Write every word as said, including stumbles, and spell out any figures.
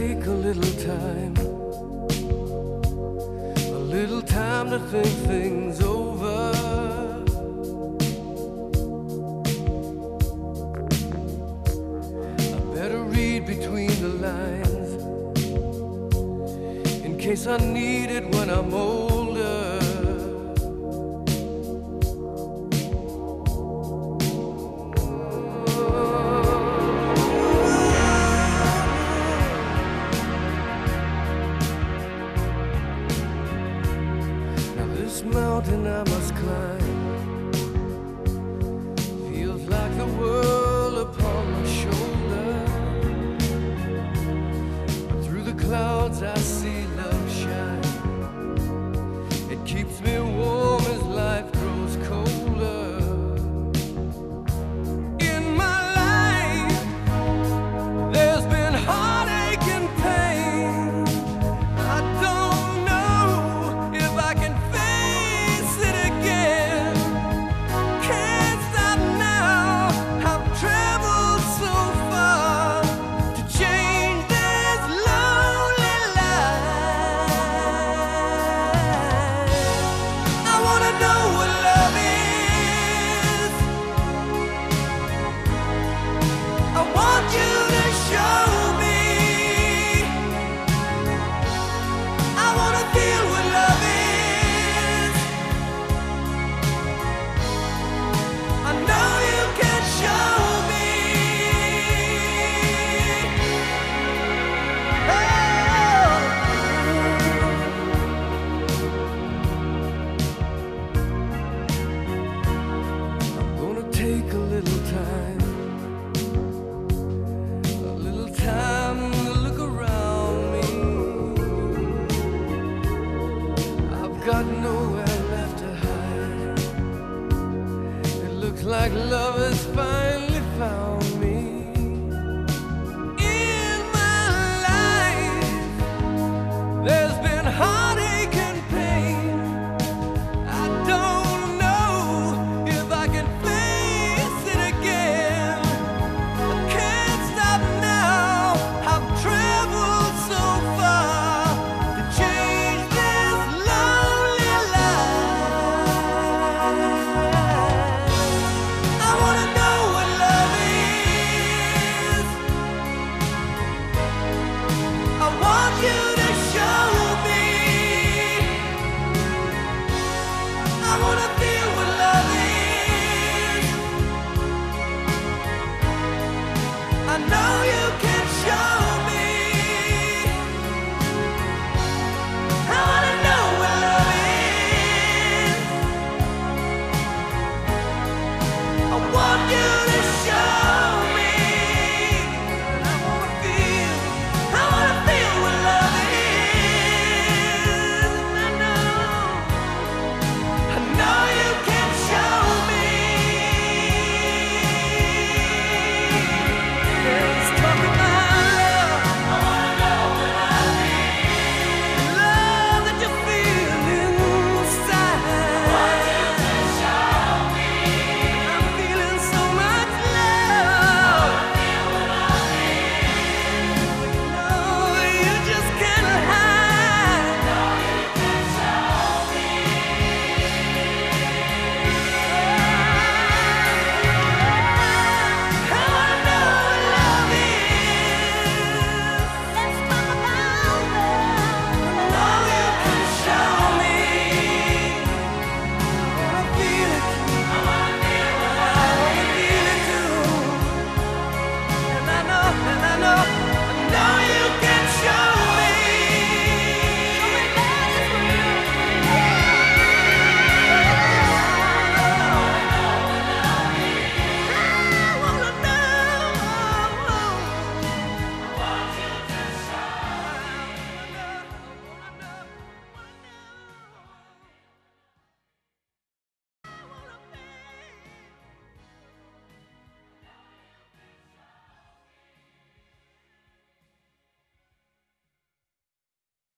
take a little time, a little time to think things over. I better read between the lines in case I need it when I'm older. This mountain I must climb feels like the world upon my shoulder. But through the clouds I see love shine. It keeps me warm as life grows colder. In my life there's been heartache and pain. I don't know if I can take a little time, a little time to look around me. I've got nowhere left to hide. It looks like love is fine.